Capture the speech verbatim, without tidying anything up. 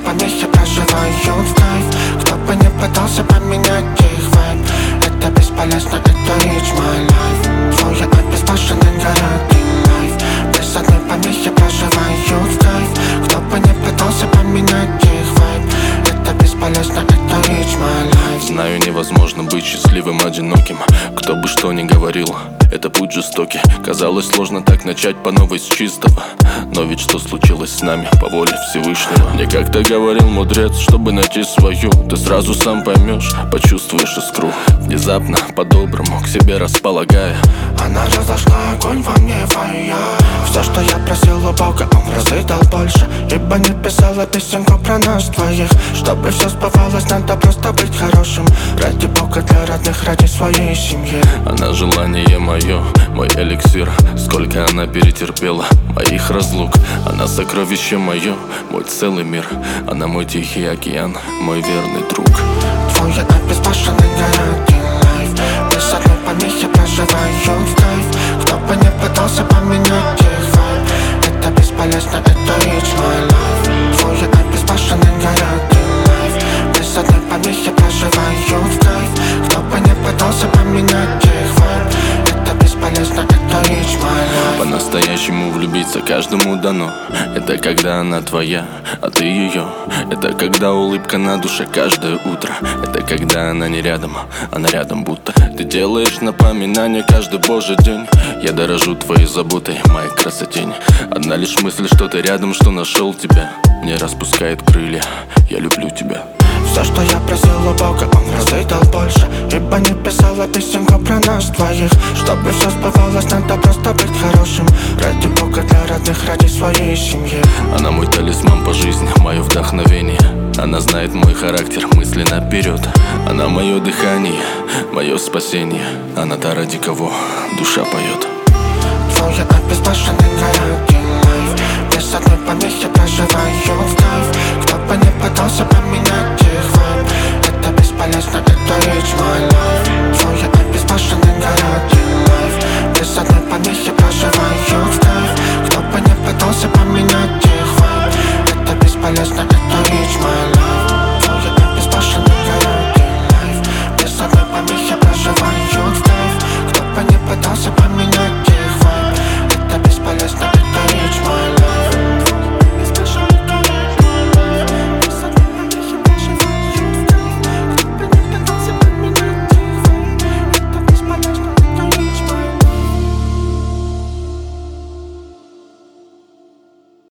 помехи проживают в кайф. Кто бы не пытался поменять их вайб, это бесполезно, это it's my life. Твой обезбашенный городный лайф, без одной помехи проживают в кайф. Кто бы не пытался поменять их вайб, это бесполезно, это it's my life. Знаю, невозможно быть счастливым одиноким. Кто бы что ни говорил, это путь жестокий. Казалось, сложно так начать по новой с чистого. Но ведь что случилось с нами по воле Всевышнего? Мне как-то говорил мудрец, чтобы найти свою, ты сразу сам поймешь, почувствуешь искру. Внезапно, по-доброму, к себе располагая, она разожгла огонь во мне, фая. Все, что я просил у Бога, Он в разы дал больше. Ибо не писала песенку про нас двоих. Чтобы все сбывалось, надо просто быть хорошим. Ради Бога, для родных, ради своей семьи. Она желание мое, мой эликсир. Сколько она перетерпела моих разлук. Она сокровище мое, мой целый мир. Она мой тихий океан, мой верный друг. Твой обезбашенный городный лайф, без одной помехи проживают в кайф. Кто бы не пытался поменять их вайб, это бесполезно, это it's my life. Твой обезбашенный городный лайф, без одной помехи проживают в кайф. Кто бы не пытался поменять их вайб, это бесполезно, это it's my life. По-настоящему влюбиться каждому дано. Это когда она твоя, а ты ее. Это когда улыбка на душе каждое утро. Это когда она не рядом, она рядом будто. Ты делаешь напоминание каждый божий день. Я дорожу твоей заботой, моей красотень. Одна лишь мысль, что ты рядом, что нашел тебя, мне распускает крылья, я люблю тебя. Все, что я просил у Бога, Он в разы дал больше. Ибо не писала песенку про нас двоих. Чтобы все сбывалось, надо просто быть хорошим. Ради Бога, для родных, ради своей семьи. Она мой талисман по жизни, мое вдохновение. Она знает мой характер, мысли наперед. Она мое дыхание, мое спасение. Она та, ради кого душа поет. Твой обезбашенный городный лайф, без одной помехи проживают в кайф. Кто бы не пытался поменять их вайб, это бесполезно, это it's my life. Твой обезбашенный городный лайф, без одной помехи проживают в кайф. Кто бы не пытался поменять их вайб, это бесполезно, это it's my life.